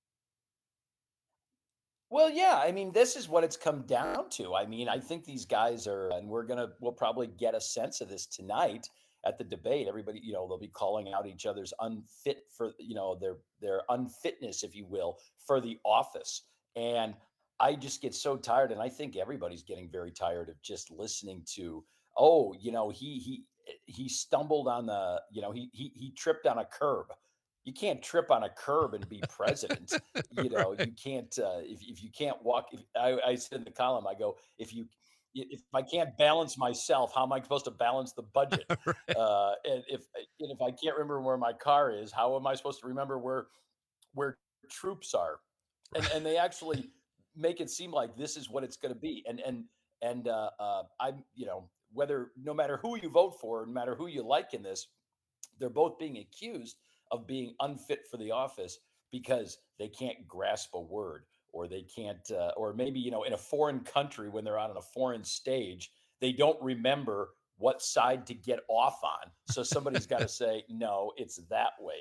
Well, yeah. I mean, this is what it's come down to. I mean, I think these guys are, and we'll probably get a sense of this tonight at the debate. Everybody, you know, they'll be calling out each other's unfit for, you know, their unfitness, if you will, for the office. And I just get so tired, and I think everybody's getting very tired of just listening to, you know, he stumbled on the, you know, he tripped on a curb. You can't trip on a curb and be president. You know, you can't, if you can't walk, I said in the column, I go, if I can't balance myself, how am I supposed to balance the budget? And if I can't remember where my car is, how am I supposed to remember where troops are? And they actually make it seem like this is what it's going to be. And I'm, you know, no matter who you vote for, no matter who you like in this, they're both being accused of being unfit for the office because they can't grasp a word, or they can't, or maybe, you know, in a foreign country, when they're out on a foreign stage, they don't remember what side to get off on. So somebody's got to say, no, it's that way.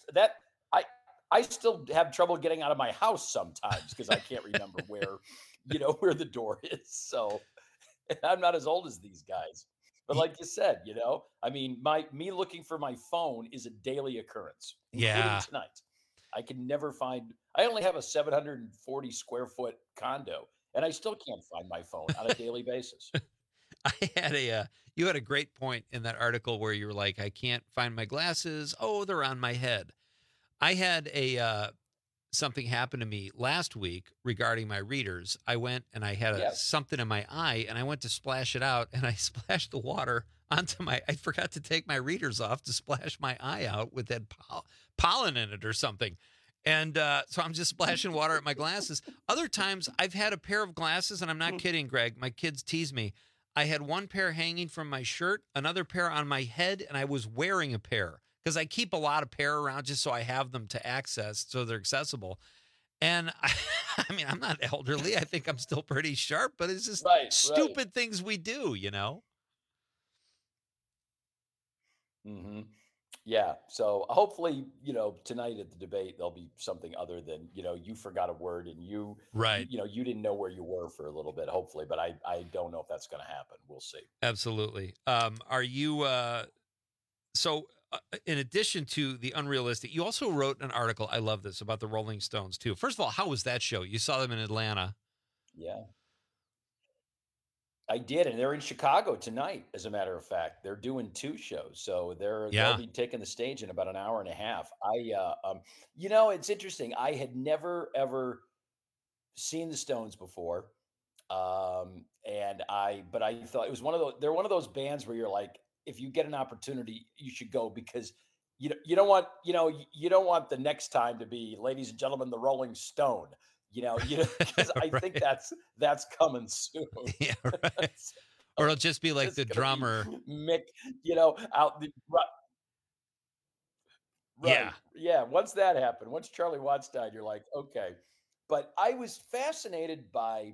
I still have trouble getting out of my house sometimes because I can't remember where the door is. So I'm not as old as these guys. But like you said, you know, I mean, me looking for my phone is a daily occurrence. Yeah. Tonight, I can never find. I only have a 740 square foot condo, and I still can't find my phone on a daily basis. You had a great point in that article where you were like, I can't find my glasses. Oh, they're on my head. I had something happen to me last week regarding my readers. I went and I had something in my eye, and I went to splash it out, and I splashed the water onto I forgot to take my readers off to splash my eye out with that pollen in it or something. And so I'm just splashing water at my glasses. Other times I've had a pair of glasses, and I'm not kidding, Greg. My kids tease me. I had one pair hanging from my shirt, another pair on my head, and I was wearing a pair, because I keep a lot of pair around just so I have them to access, so they're accessible. And I mean, I'm not elderly. I think I'm still pretty sharp, but it's just stupid things we do, you know? Mm-hmm. Yeah. So hopefully, tonight at the debate, there'll be something other than, you forgot a word and you didn't know where you were for a little bit, hopefully, but I don't know if that's going to happen. We'll see. Absolutely. Are you, in addition to the unrealistic, you also wrote an article. I love this about the Rolling Stones too. First of all, how was that show? You saw them in Atlanta. Yeah. I did, and they're in Chicago tonight, as a matter of fact. They're doing 2 shows, so they'll be taking the stage in about an hour and a half. It's interesting. I had never, ever seen the Stones before, but I thought it was they're one of those bands where you're like, if you get an opportunity, you should go, because you don't want the next time to be, ladies and gentlemen, the Rolling Stone. Because I think that's coming soon. Yeah, right. Or it'll just be like the drummer, Mick. Out the right. Yeah. Once that happened, once Charlie Watts died, you're like, okay. But I was fascinated by.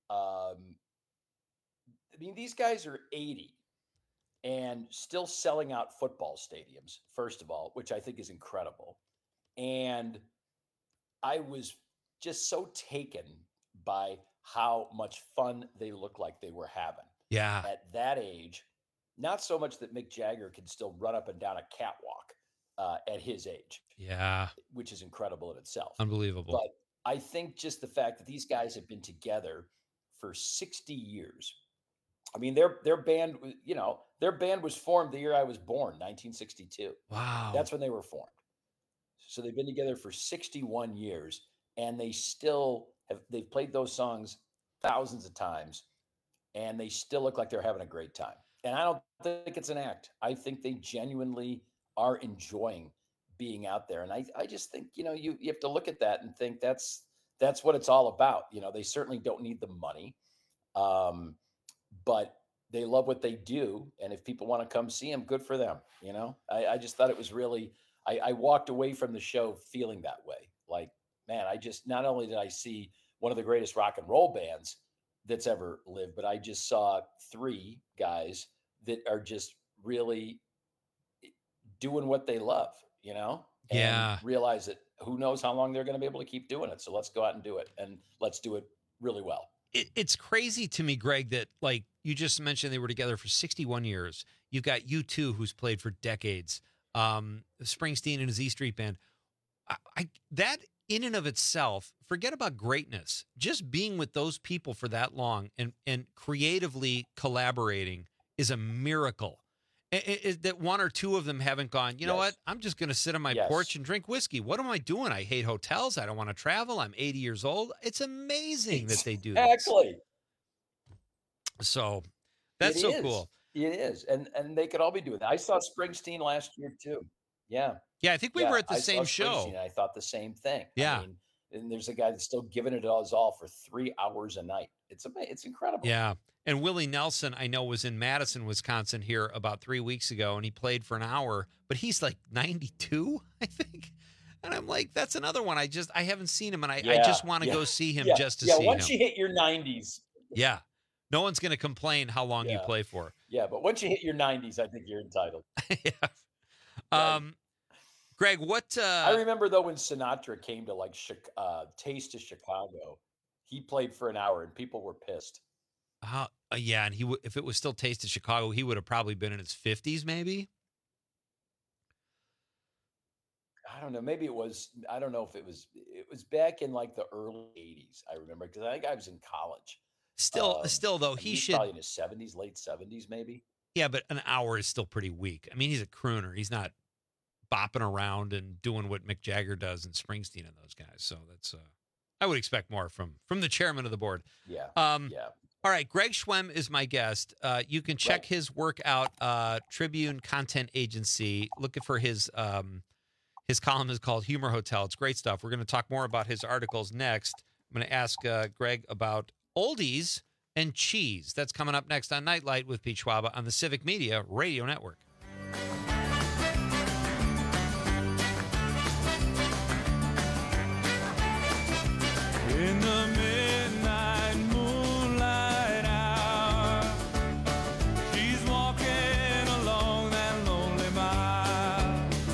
These guys are 80 and still selling out football stadiums. First of all, which I think is incredible, and I was just so taken by how much fun they look like they were having. Yeah. At that age, not so much that Mick Jagger can still run up and down a catwalk at his age. Yeah. Which is incredible in itself. Unbelievable. But I think just the fact that these guys have been together for 60 years. Their band, their band was formed the year I was born, 1962. Wow. That's when they were formed. So they've been together for 61 years. And they still they've played those songs thousands of times, and they still look like they're having a great time. And I don't think it's an act. I think they genuinely are enjoying being out there. And I just think, you have to look at that and think that's what it's all about. They certainly don't need the money, but they love what they do. And if people want to come see them, good for them. I just thought it was really, I walked away from the show feeling that way. Like, man, not only did I see one of the greatest rock and roll bands that's ever lived, but I just saw 3 guys that are just really doing what they love, and realize that who knows how long they're going to be able to keep doing it. So let's go out and do it, and let's do it really well. It's crazy to me, Greg, that like you just mentioned, they were together for 61 years. You've got U2, who's played for decades, Springsteen and his E Street Band. That in and of itself, forget about greatness. Just being with those people for that long and creatively collaborating is a miracle. That 1 or 2 of them haven't gone, you know what? I'm just going to sit on my porch and drink whiskey. What am I doing? I hate hotels. I don't want to travel. I'm 80 years old. It's amazing that they do that. Exactly. So that's so cool. It is. And they could all be doing that. I saw Springsteen last year too. Yeah. Yeah, I think we were at the same show. And I thought the same thing. Yeah. And there's a guy that's still giving it all for 3 hours a night. It's incredible. Yeah. And Willie Nelson, I know, was in Madison, Wisconsin here about 3 weeks ago, and he played for an hour, but he's like 92, I think. And I'm like, that's another one. I haven't seen him, and I just want to go see him just to see him. Yeah, once you hit your 90s. Yeah. No one's going to complain how long you play for. Yeah, but once you hit your 90s, I think you're entitled. Yeah. Right. Greg, what? I remember though when Sinatra came to like Taste of Chicago, he played for an hour and people were pissed. Yeah, and if it was still Taste of Chicago, he would have probably been in his 50s, maybe. I don't know. Maybe it was. I don't know if it was. It was back in like the early 80s. I remember because I think I was in college. Still though, he should probably in his 70s, late 70s, maybe. Yeah, but an hour is still pretty weak. I mean, he's a crooner. He's not bopping around and doing what Mick Jagger does and Springsteen and those guys. So that's I would expect more from the chairman of the board. Yeah. Yeah. All right, Greg Schwemm is my guest. You can check his work out. Tribune Content Agency. Looking for his column is called Humor Hotel. It's great stuff. We're going to talk more about his articles next. I'm going to ask Greg about oldies and cheese. That's coming up next on Nightlight with Pete Schwaba on the Civic Media Radio Network. In the midnight moonlight hour, she's walking along that lonely mile.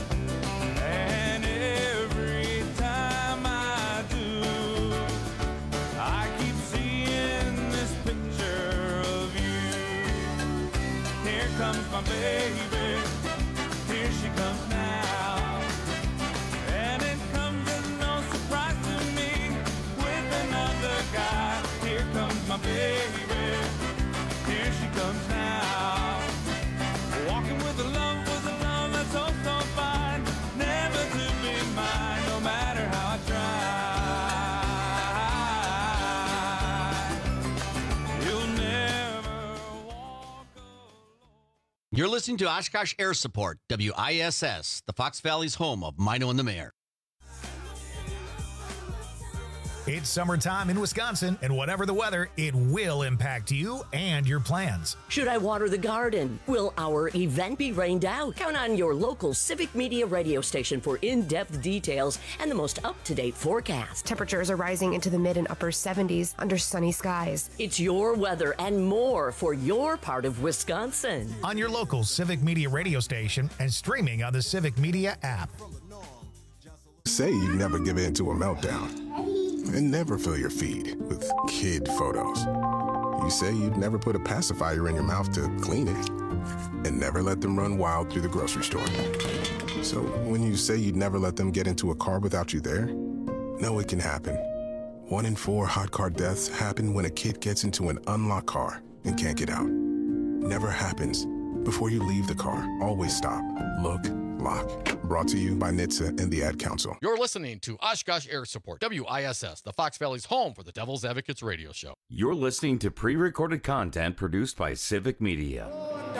baby. Here she comes now. And it comes as no surprise to me with another guy. Here comes my baby. Here she comes now. Walking with a love that's so, so fine. Never to be mine, no matter how I try. You'll never walk alone. You're listening to Oshkosh Air Support, WISS, the Fox Valley's home of Mino and the Mayor. It's summertime in Wisconsin, and whatever the weather, it will impact you and your plans. Should I water the garden? Will our event be rained out? Count on your local Civic Media radio station for in-depth details and the most up-to-date forecast. Temperatures are rising into the mid and upper 70s under sunny skies. It's your weather and more for your part of Wisconsin. On your local Civic Media radio station and streaming on the Civic Media app. Say you never give in to a meltdown and never fill your feed with kid photos. You say you'd never put a pacifier in your mouth to clean it and never let them run wild through the grocery store. So when you say you'd never let them get into a car without you there, know it can happen. 1 in 4 hot car deaths happen when a kid gets into an unlocked car and can't get out. Never happens. Before you leave the car, always stop, look, lock. Brought to you by NHTSA and the Ad Council. You're listening to Oshkosh Air Support, WISS, the Fox Valley's home for the Devil's Advocates radio show. You're listening to pre-recorded content produced by Civic Media.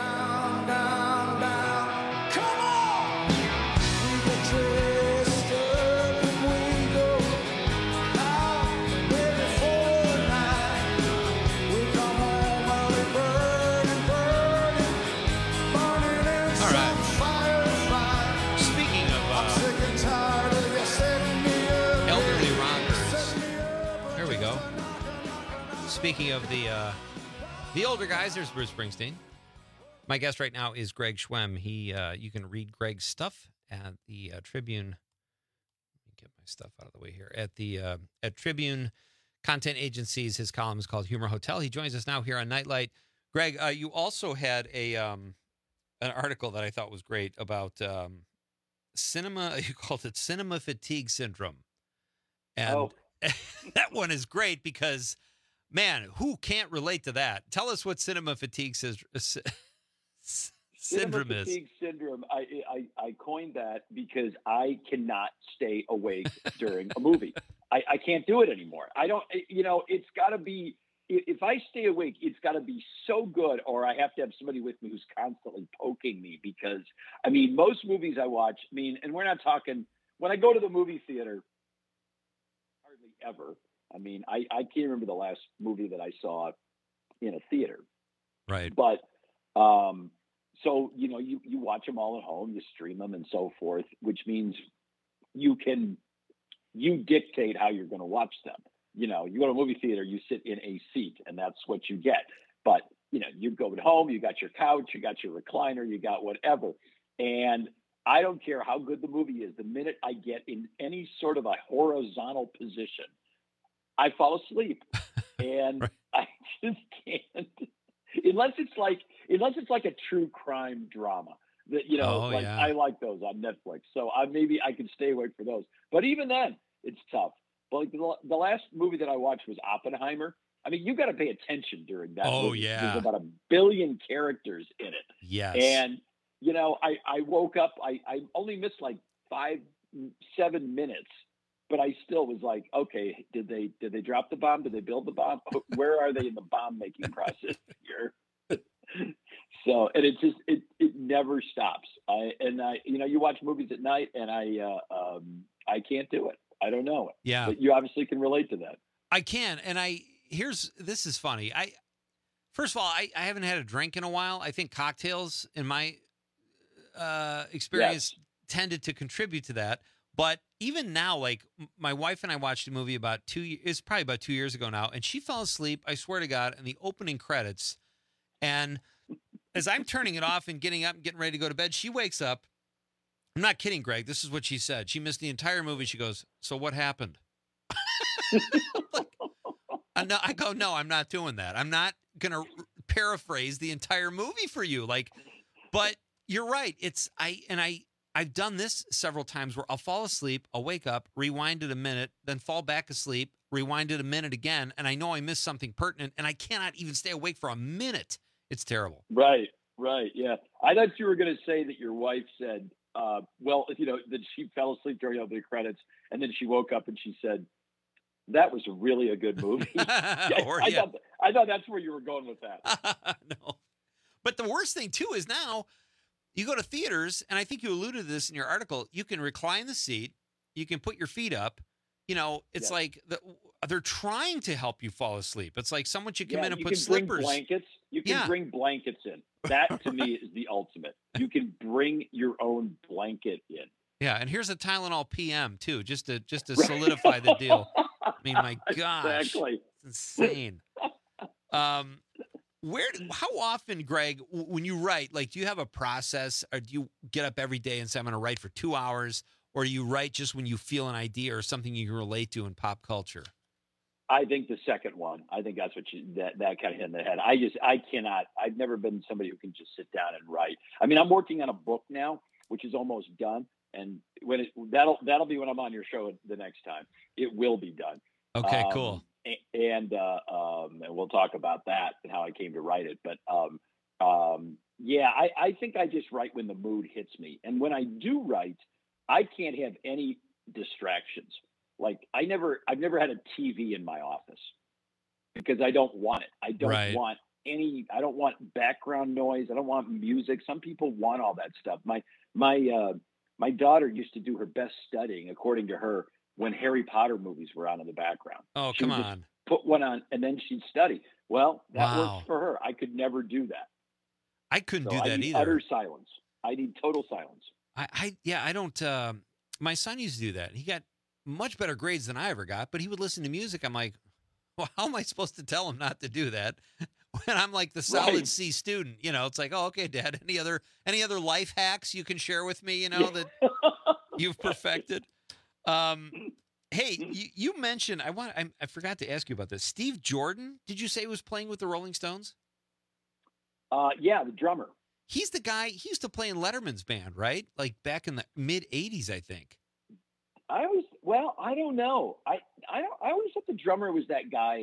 Speaking of the older guys, there's Bruce Springsteen. My guest right now is Greg Schwemm. You can read Greg's stuff at the Tribune. Let me get my stuff out of the way here. At Tribune Content Agencies, his column is called Humor Hotel. He joins us now here on Nightlight. Greg, you also had an article that I thought was great about cinema. You called it cinema fatigue syndrome, and that one is great because. Man, who can't relate to that? Tell us what cinema fatigue syndrome Cinema fatigue syndrome. I coined that because I cannot stay awake during a movie. I can't do it anymore. I don't. It's got to be. If I stay awake, it's got to be so good, or I have to have somebody with me who's constantly poking me. Because most movies I watch. And we're not talking when I go to the movie theater. Hardly ever. I can't remember the last movie that I saw in a theater. Right. But, so, you watch them all at home, you stream them and so forth, which means you dictate how you're going to watch them. You go to a movie theater, you sit in a seat and that's what you get. But, you go at home, you got your couch, you got your recliner, you got whatever. And I don't care how good the movie is. The minute I get in any sort of a horizontal position, I fall asleep, and right. I just can't. Unless it's like a true crime drama that I like those on Netflix. So maybe I can stay awake for those. But even then, it's tough. But the last movie that I watched was Oppenheimer. You got to pay attention during that. Oh movie. yeah, there's about 1 billion characters in it. Yes, and I woke up. I only missed like 5-7 minutes. But I still was like, okay, did they drop the bomb? Did they build the bomb? Where are they in the bomb making process here? So, and it never stops. You watch movies at night, and I can't do it. I don't know it. Yeah, but you obviously can relate to that. I can, and this is funny. First of all, I haven't had a drink in a while. I think cocktails, in my experience, tended to contribute to that. But even now, like my wife and I watched a movie it's probably about 2 years ago now, and she fell asleep, I swear to God, in the opening credits. And as I'm turning it off and getting up and getting ready to go to bed, she wakes up. I'm not kidding, Greg. This is what she said. She missed the entire movie. She goes, "So what happened?" I go, "No, I'm not doing that. I'm not going to paraphrase the entire movie for you. Like, But you're right. I've done this several times where I'll fall asleep, I'll wake up, rewind it a minute, then fall back asleep, rewind it a minute again, and I know I missed something pertinent, and I cannot even stay awake for a minute. It's terrible. Right, yeah. I thought you were going to say that your wife said, that she fell asleep during the credits, and then she woke up and she said, that was really a good movie. I thought that's where you were going with that. No. But the worst thing, too, is now you go to theaters, and I think you alluded to this in your article, you can recline the seat, you can put your feet up. It's like they're trying to help you fall asleep. It's like someone should come in and put slippers. You can bring blankets in. That, to me, is the ultimate. You can bring your own blanket in. Yeah, and here's a Tylenol PM, too, just to solidify the deal. I mean, my gosh. Exactly. It's insane. How often, Greg, when you write, like, do you have a process, or do you get up every day and say, I'm going to write for 2 hours, or do you write just when you feel an idea or something you can relate to in pop culture? I think the second one. I think that's what that kind of hit in the head. I've never been somebody who can just sit down and write. I mean, I'm working on a book now, which is almost done. And that'll be when I'm on your show the next time. It will be done. Okay, cool. And we'll talk about that and how I came to write it. But I think I just write when the mood hits me. And when I do write, I can't have any distractions. Like I've never had a TV in my office because I don't want it. I don't want background noise. I don't want music. Some people want all that stuff. My daughter used to do her best studying, according to her, when Harry Potter movies were on in the background. Oh, come on. Put one on and then she'd study. Well, that works for her. I could never do that. I couldn't do that I need either. Utter silence. I need total silence. I don't. My son used to do that. He got much better grades than I ever got, but he would listen to music. I'm like, well, how am I supposed to tell him not to do that when I'm like the solid C student? It's like, oh, okay, Dad. Any other life hacks you can share with me? That you've perfected. Hey, you mentioned I forgot to ask you about this. Steve Jordan, did you say was playing with the Rolling Stones? Yeah, the drummer. He's the guy. He used to play in Letterman's band, right? Like back in the mid '80s, I think. I don't know. I always thought the drummer was that guy,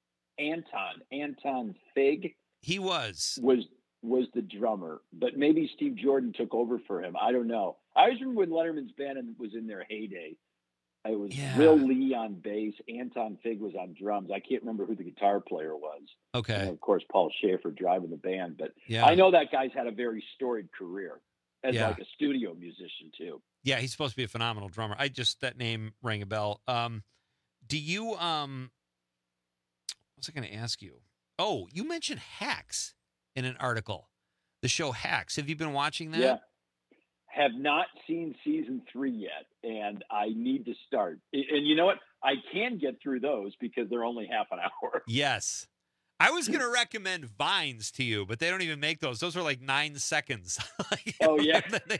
Anton Fig. He was the drummer, but maybe Steve Jordan took over for him. I don't know. I always remember when Letterman's band was in their heyday. It was Will Lee on bass. Anton Fig was on drums. I can't remember who the guitar player was. Okay. And of course, Paul Schaefer driving the band. But I know that guy's had a very storied career as like a studio musician too. Yeah, he's supposed to be a phenomenal drummer. That name rang a bell. Do you what was I going to ask you? Oh, you mentioned Hacks in an article. The show Hacks. Have you been watching that? Yeah. Have not seen season 3 yet, and I need to start. And you know what? I can get through those because they're only half an hour. Yes. I was going to recommend Vines to you, but they don't even make those. Those are like 9 seconds. Oh, yeah.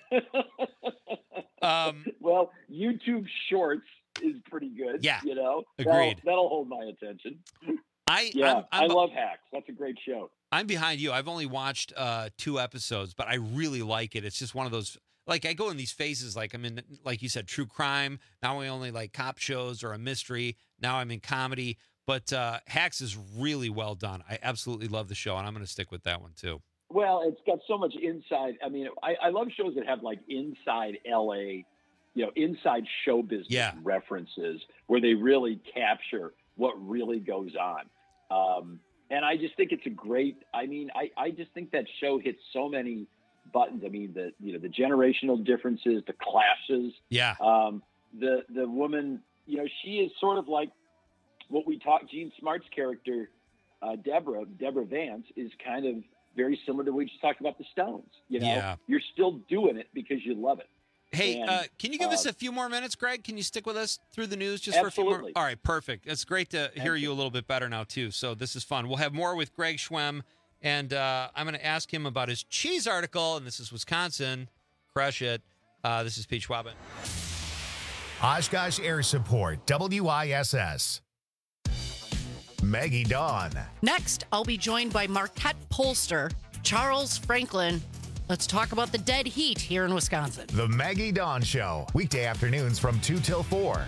Well, YouTube Shorts is pretty good. Yeah. Agreed. That'll hold my attention. I love Hacks. That's a great show. I'm behind you. I've only watched 2 episodes, but I really like it. It's just one of those, like I go in these phases, like I'm in, like you said, true crime. Now I only like cop shows or a mystery. Now I'm in comedy. But Hacks is really well done. I absolutely love the show, and I'm going to stick with that one too. Well, it's got so much inside. I mean, I love shows that have like inside LA, inside show business references where they really capture what really goes on. And I just think it's a great, I just think that show hits so many buttons. I mean, the generational differences, the clashes. Yeah. The woman, she is sort of like what we talked, Gene Smart's character, Deborah Vance, is kind of very similar to what we just talked about the Stones. You're still doing it because you love it. Hey, can you give us a few more minutes, Greg? Can you stick with us through the news just for a few more? All right, perfect. It's great to hear you a little bit better now, too. So this is fun. We'll have more with Greg Schwemm, and I'm going to ask him about his cheese article, and this is Wisconsin. Crush it. This is Pete Schwab. Oshkosh Air Support, WISS. Maggie Dawn. Next, I'll be joined by Marquette pollster Charles Franklin Let's talk about the dead heat here in Wisconsin. The Maggie Dawn Show, weekday afternoons from 2 till 4.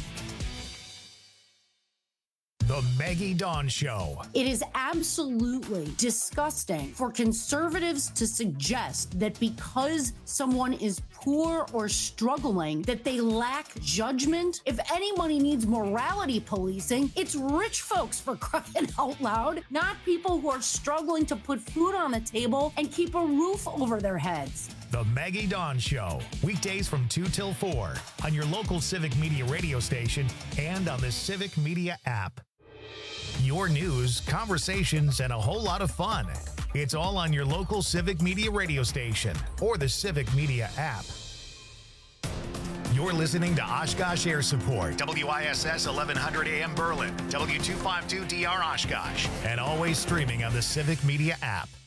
The Maggie Dawn Show. It is absolutely disgusting for conservatives to suggest that because someone is poor or struggling, that they lack judgment. If anybody needs morality policing, it's rich folks, for crying out loud, not people who are struggling to put food on the table and keep a roof over their heads. The Maggie Dawn Show, weekdays from 2 till 4 on your local Civic Media radio station and on the Civic Media app. Your news, conversations, and a whole lot of fun. It's all on your local Civic Media radio station or the Civic Media app. You're listening to Oshkosh Air Support, WISS 1100 AM Berlin, W252DR Oshkosh, and always streaming on the Civic Media app.